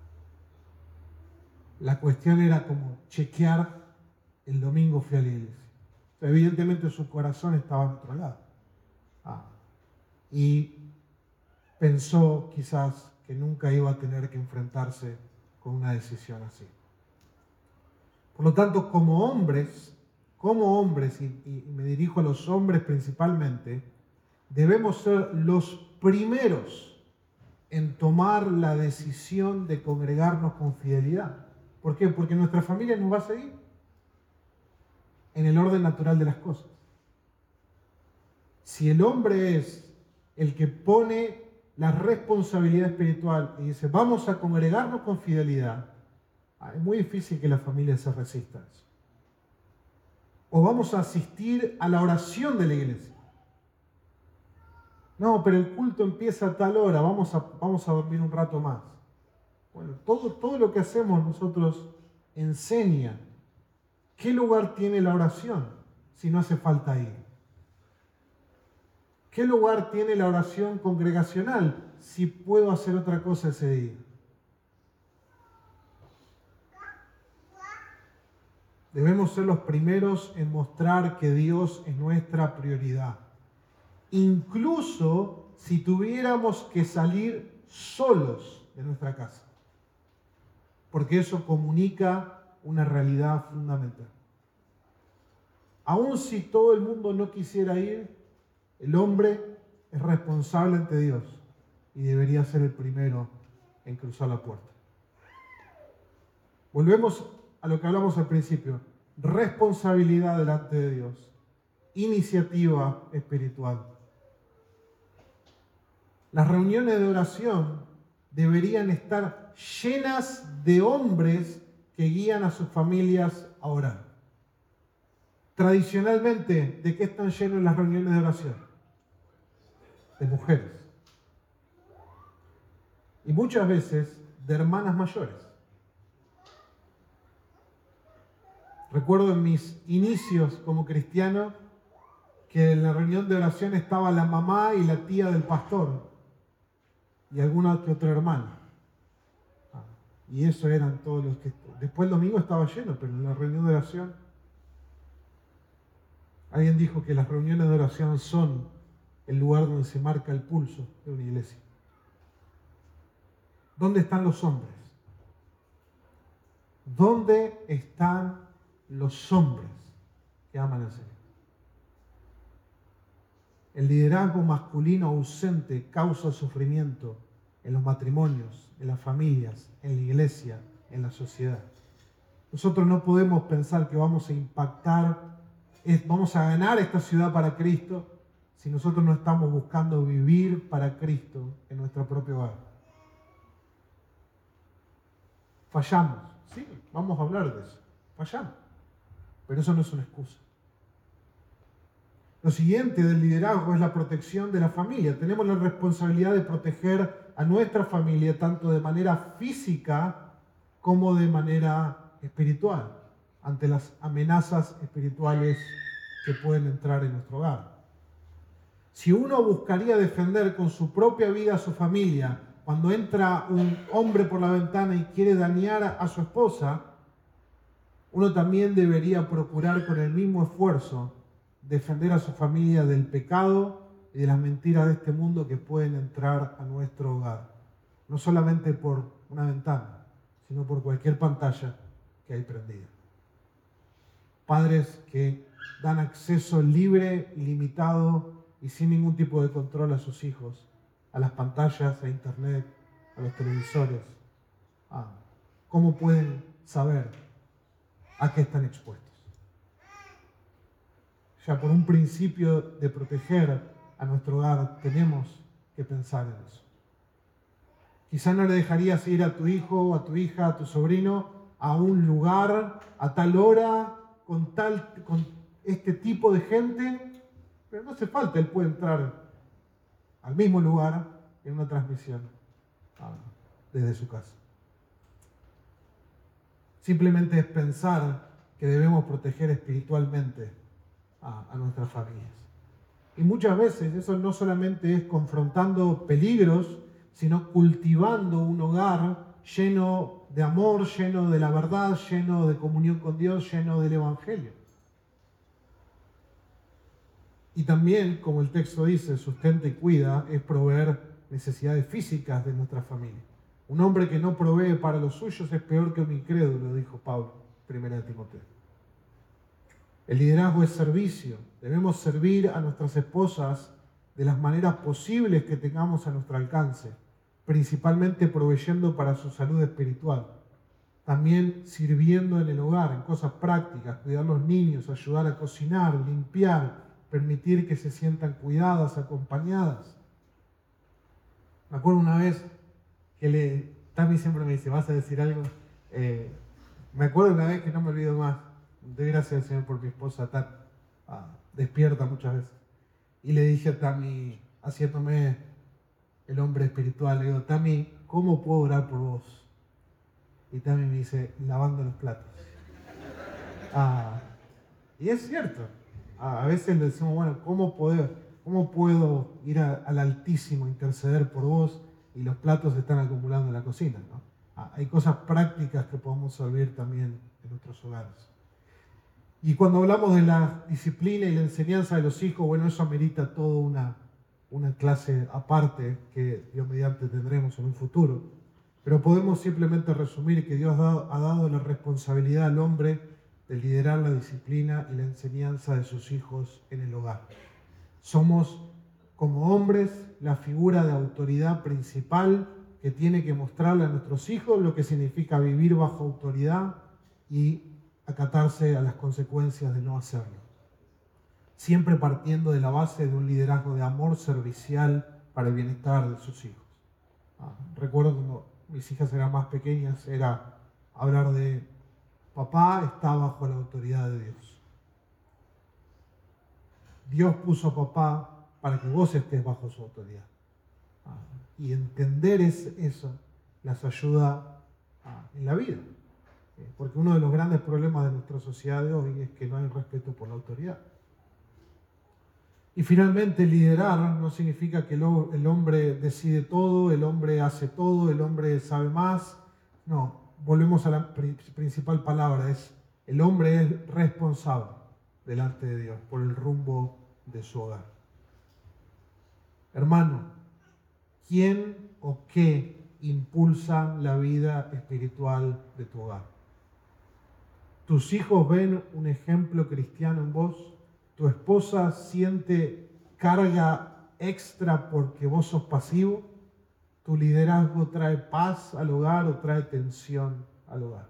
La cuestión era como chequear el domingo fui a la iglesia. O sea, evidentemente su corazón estaba en otro lado. Ah, y pensó quizás que nunca iba a tener que enfrentarse con una decisión así. Por lo tanto, como hombres, como hombres, y, y me dirijo a los hombres principalmente, debemos ser los primeros en tomar la decisión de congregarnos con fidelidad. ¿Por qué? Porque nuestra familia nos va a seguir en el orden natural de las cosas. Si el hombre es el que pone la responsabilidad espiritual y dice, vamos a congregarnos con fidelidad, es muy difícil que la familia se resista a eso. O vamos a asistir a la oración de la iglesia. No, pero el culto empieza a tal hora, vamos a, vamos a dormir un rato más. Bueno, todo, todo lo que hacemos nosotros enseña qué lugar tiene la oración si no hace falta ir. ¿Qué lugar tiene la oración congregacional si puedo hacer otra cosa ese día? Debemos ser los primeros en mostrar que Dios es nuestra prioridad. Incluso si tuviéramos que salir solos de nuestra casa. Porque eso comunica una realidad fundamental. Aun si todo el mundo no quisiera ir, el hombre es responsable ante Dios y debería ser el primero en cruzar la puerta. Volvemos a lo que hablamos al principio. Responsabilidad delante de Dios. Iniciativa espiritual. Las reuniones de oración deberían estar llenas de hombres que guían a sus familias a orar. Tradicionalmente, ¿de qué están llenas las reuniones de oración? De mujeres. Y muchas veces de hermanas mayores. Recuerdo en mis inicios como cristiano que en la reunión de oración estaba la mamá y la tía del pastor y alguna que otra hermana. Y eso eran todos los que... Después el domingo estaba lleno, pero en la reunión de oración... Alguien dijo que las reuniones de oración son el lugar donde se marca el pulso de una iglesia. ¿Dónde están los hombres? ¿Dónde están los hombres que aman al Señor. El liderazgo masculino ausente causa sufrimiento en los matrimonios, en las familias, en la iglesia, en la sociedad. Nosotros no podemos pensar que vamos a impactar, vamos a ganar esta ciudad para Cristo si nosotros no estamos buscando vivir para Cristo en nuestro propio hogar. Fallamos, sí, vamos a hablar de eso, fallamos, pero eso no es una excusa. Lo siguiente del liderazgo es la protección de la familia. Tenemos la responsabilidad de proteger a nuestra familia tanto de manera física como de manera espiritual, ante las amenazas espirituales que pueden entrar en nuestro hogar. Si uno buscaría defender con su propia vida a su familia, cuando entra un hombre por la ventana y quiere dañar a su esposa, uno también debería procurar con el mismo esfuerzo defender a su familia del pecado y de las mentiras de este mundo que pueden entrar a nuestro hogar. No solamente por una ventana, sino por cualquier pantalla que hay prendida. Padres que dan acceso libre, ilimitado y sin ningún tipo de control a sus hijos, a las pantallas, a internet, a los televisores. Ah, ¿cómo pueden saber a qué están expuestos? Ya por un principio de proteger a nuestro hogar, tenemos que pensar en eso. Quizá no le dejarías ir a tu hijo, a tu hija, a tu sobrino a un lugar, a tal hora, con, tal, con este tipo de gente, pero no hace falta, él puede entrar al mismo lugar en una transmisión ah, desde su casa. Simplemente es pensar que debemos proteger espiritualmente a, a nuestras familias. Y muchas veces eso no solamente es confrontando peligros, sino cultivando un hogar lleno de amor, lleno de la verdad, lleno de comunión con Dios, lleno del Evangelio. Y también, como el texto dice, sustenta y cuida, es proveer necesidades físicas de nuestra familia. Un hombre que no provee para los suyos es peor que un incrédulo, dijo Pablo, primera de Timoteo. El liderazgo es servicio. Debemos servir a nuestras esposas de las maneras posibles que tengamos a nuestro alcance, principalmente proveyendo para su salud espiritual. También sirviendo en el hogar, en cosas prácticas, cuidar a los niños, ayudar a cocinar, limpiar, permitir que se sientan cuidadas, acompañadas. Me acuerdo una vez que le, Tami siempre me dice, ¿vas a decir algo? Eh, me acuerdo una vez que no me olvido más. Doy gracias al Señor por mi esposa tan ah, despierta muchas veces. Y le dije a Tami, haciéndome el hombre espiritual, le digo, Tami, ¿cómo puedo orar por vos? Y Tami me dice, lavando los platos. Ah, y es cierto. Ah, a veces le decimos, bueno, ¿cómo, poder, cómo puedo ir a, al Altísimo, interceder por vos? Y los platos se están acumulando en la cocina, ¿no? Ah, hay cosas prácticas que podemos servir también en nuestros hogares. Y cuando hablamos de la disciplina y la enseñanza de los hijos, bueno, eso amerita toda una, una clase aparte que Dios mediante tendremos en un futuro. Pero podemos simplemente resumir que Dios ha dado, ha dado la responsabilidad al hombre de liderar la disciplina y la enseñanza de sus hijos en el hogar. Somos, como hombres, la figura de autoridad principal que tiene que mostrarle a nuestros hijos lo que significa vivir bajo autoridad y acatarse a las consecuencias de no hacerlo. Siempre partiendo de la base de un liderazgo de amor servicial para el bienestar de sus hijos. Ah, recuerdo cuando mis hijas eran más pequeñas, era hablar de papá está bajo la autoridad de Dios. Dios puso a papá para que vos estés bajo su autoridad. Ah, y entender es, eso las ayuda ah, en la vida. Porque uno de los grandes problemas de nuestra sociedad de hoy es que no hay respeto por la autoridad. Y finalmente, liderar no significa que el hombre decide todo, el hombre hace todo, el hombre sabe más. No, volvemos a la principal palabra, es el hombre es responsable delante de Dios por el rumbo de su hogar. Hermano, ¿quién o qué impulsa la vida espiritual de tu hogar? tus hijos ven un ejemplo cristiano en vos, tu esposa siente carga extra porque vos sos pasivo, tu liderazgo trae paz al hogar o trae tensión al hogar.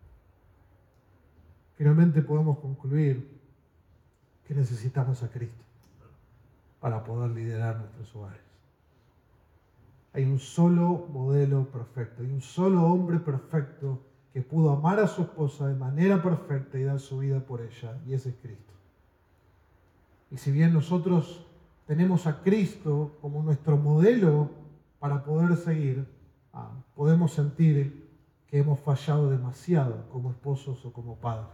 Finalmente podemos concluir que necesitamos a Cristo para poder liderar nuestros hogares. Hay un solo modelo perfecto, hay un solo hombre perfecto que pudo amar a su esposa de manera perfecta y dar su vida por ella, y ese es Cristo. Y si bien nosotros tenemos a Cristo como nuestro modelo para poder seguir, ah, podemos sentir que hemos fallado demasiado como esposos o como padres.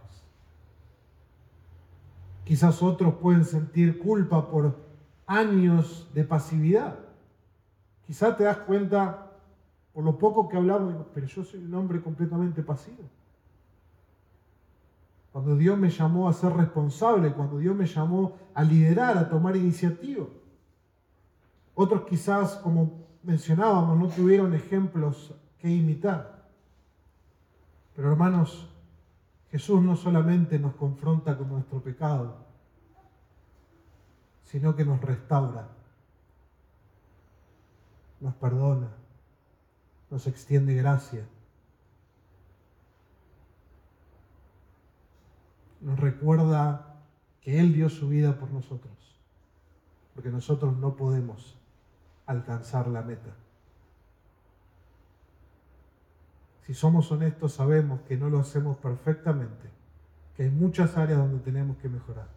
Quizás otros pueden sentir culpa por años de pasividad. Quizás te das cuenta por lo poco que hablamos, pero yo soy un hombre completamente pasivo. Cuando Dios me llamó a ser responsable, cuando Dios me llamó a liderar, a tomar iniciativa. Otros quizás, como mencionábamos, no tuvieron ejemplos que imitar. Pero hermanos, Jesús no solamente nos confronta con nuestro pecado, sino que nos restaura, nos perdona, nos extiende gracia, nos recuerda que Él dio su vida por nosotros, porque nosotros no podemos alcanzar la meta. Si somos honestos, sabemos que no lo hacemos perfectamente, que hay muchas áreas donde tenemos que mejorar.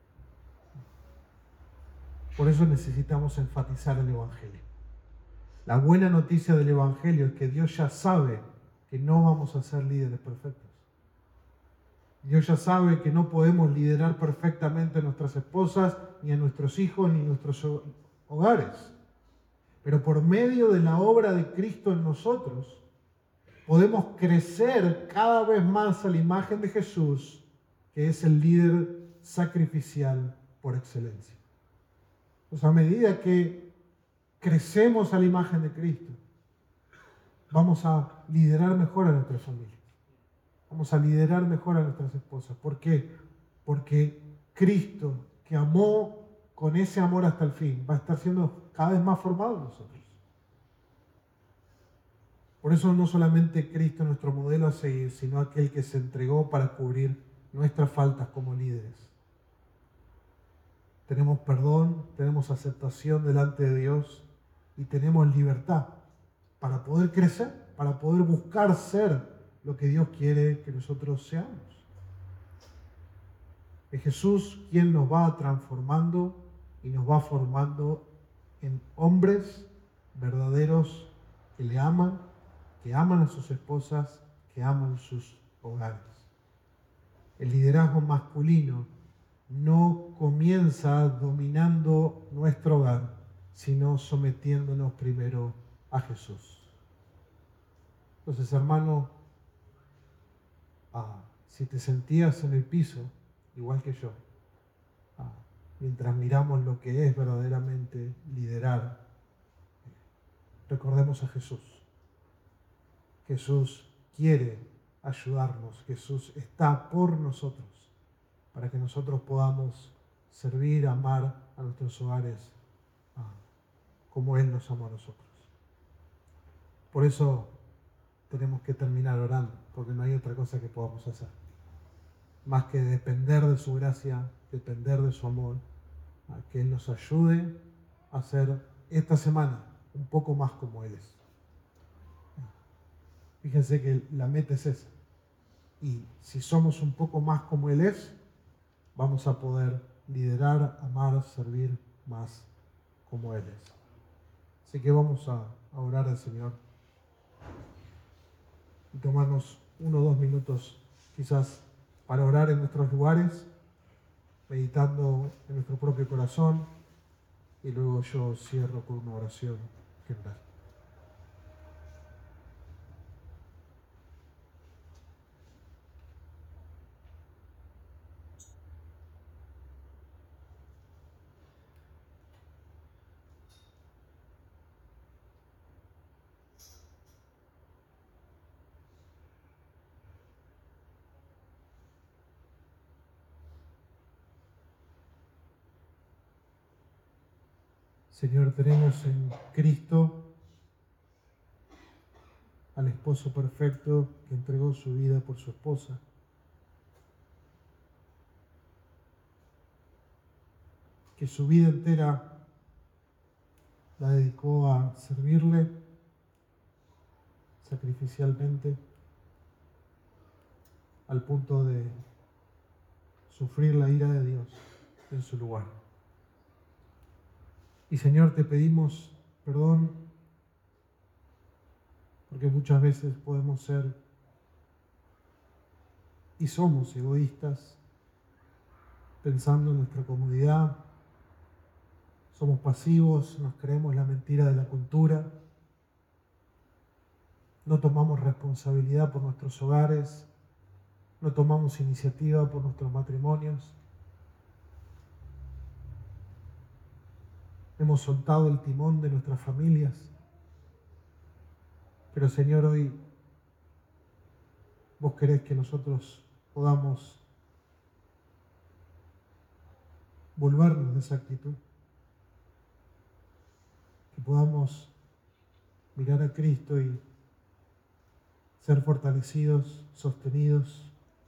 Por eso necesitamos enfatizar el Evangelio. La buena noticia del Evangelio es que Dios ya sabe que no vamos a ser líderes perfectos. Dios ya sabe que no podemos liderar perfectamente a nuestras esposas, ni a nuestros hijos, ni a nuestros hogares. Pero por medio de la obra de Cristo en nosotros, podemos crecer cada vez más a la imagen de Jesús, que es el líder sacrificial por excelencia. Pues a medida que crecemos a la imagen de Cristo, vamos a liderar mejor a nuestra familia. Vamos a liderar mejor a nuestras esposas. ¿Por qué? Porque Cristo, que amó con ese amor hasta el fin, va a estar siendo cada vez más formado en nosotros. Por eso no solamente Cristo es nuestro modelo a seguir, sino aquel que se entregó para cubrir nuestras faltas como líderes. Tenemos perdón, tenemos aceptación delante de Dios y tenemos libertad para poder crecer, para poder buscar ser lo que Dios quiere que nosotros seamos. Es Jesús quien nos va transformando y nos va formando en hombres verdaderos que le aman, que aman a sus esposas, que aman sus hogares. El liderazgo masculino no comienza dominando nuestro hogar, sino sometiéndonos primero a Jesús. Entonces, hermano, ah, si te sentías en el piso, igual que yo, ah, mientras miramos lo que es verdaderamente liderar, recordemos a Jesús. Jesús quiere ayudarnos, Jesús está por nosotros, para que nosotros podamos servir, amar a nuestros hogares ah, como Él nos amó a nosotros. Por eso tenemos que terminar orando, porque no hay otra cosa que podamos hacer, más que depender de su gracia, depender de su amor, a que Él nos ayude a ser esta semana un poco más como Él es. Fíjense que la meta es esa. Y si somos un poco más como Él es, vamos a poder liderar, amar, servir más como Él es. Así que vamos a, a orar al Señor y tomarnos uno o dos minutos quizás para orar en nuestros lugares, meditando en nuestro propio corazón, y luego yo cierro con una oración general. Señor, tenemos en Cristo al esposo perfecto que entregó su vida por su esposa. Que su vida entera la dedicó a servirle sacrificialmente al punto de sufrir la ira de Dios en su lugar. Y Señor, te pedimos perdón porque muchas veces podemos ser y somos egoístas pensando en nuestra comodidad. Somos pasivos, nos creemos la mentira de la cultura, no tomamos responsabilidad por nuestros hogares, no tomamos iniciativa por nuestros matrimonios. Hemos soltado el timón de nuestras familias. Pero Señor, hoy vos querés que nosotros podamos volvernos de esa actitud. Que podamos mirar a Cristo y ser fortalecidos, sostenidos,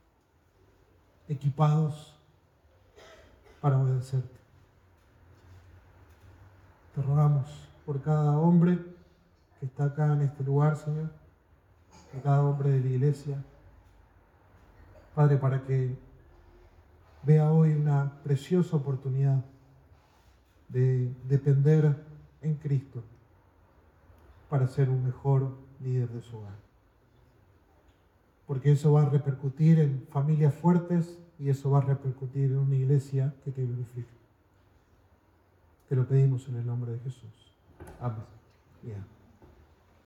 equipados para obedecerte. Te rogamos por cada hombre que está acá en este lugar, Señor, por cada hombre de la iglesia, Padre, para que vea hoy una preciosa oportunidad de depender en Cristo para ser un mejor líder de su hogar. Porque eso va a repercutir en familias fuertes y eso va a repercutir en una iglesia que te glorifique. Te lo pedimos en el nombre de Jesús. Amén. Yeah.